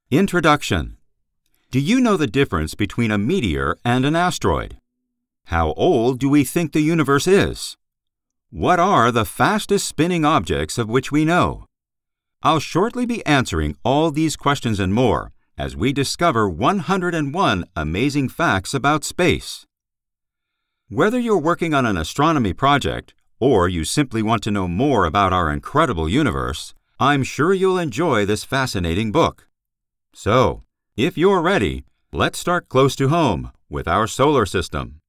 Introduction. Do you know the difference between a meteor and an asteroid? How old do we think the universe is? What are the fastest spinning objects of which we know? I'll shortly be answering all these questions and more as we discover 101 amazing facts about space. Whether you're working on an astronomy project or you simply want to know more about our incredible universe, I'm sure you'll enjoy this fascinating book. So, if you're ready, let's start close to home with our solar system.